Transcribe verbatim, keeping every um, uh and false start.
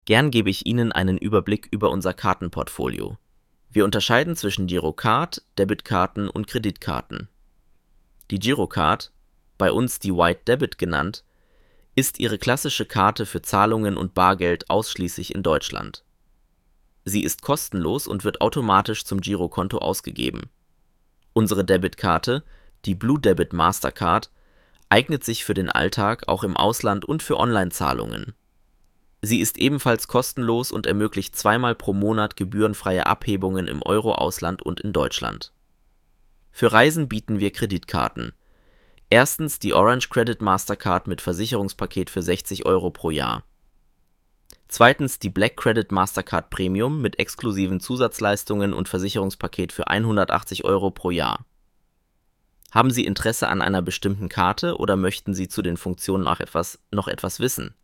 Gern gebe ich Ihnen einen Überblick über unser Kartenportfolio. Wir unterscheiden zwischen Girocard, Debitkarten und Kreditkarten. Die Girocard, bei uns die White Debit genannt, ist Ihre klassische Karte für Zahlungen und Bargeld ausschließlich in Deutschland. Sie ist kostenlos und wird automatisch zum Girokonto ausgegeben. Unsere Debitkarte, die Blue Debit Mastercard, eignet sich für den Alltag auch im Ausland und für Online-Zahlungen. Sie ist ebenfalls kostenlos und ermöglicht zweimal pro Monat gebührenfreie Abhebungen im Euro-Ausland und in Deutschland. Für Reisen bieten wir Kreditkarten. Erstens die Orange Credit Mastercard mit Versicherungspaket für sechzig Euro pro Jahr. Zweitens die Black Credit Mastercard Premium mit exklusiven Zusatzleistungen und Versicherungspaket für hundertachtzig Euro pro Jahr. Haben Sie Interesse an einer bestimmten Karte oder möchten Sie zu den Funktionen noch etwas, noch etwas wissen?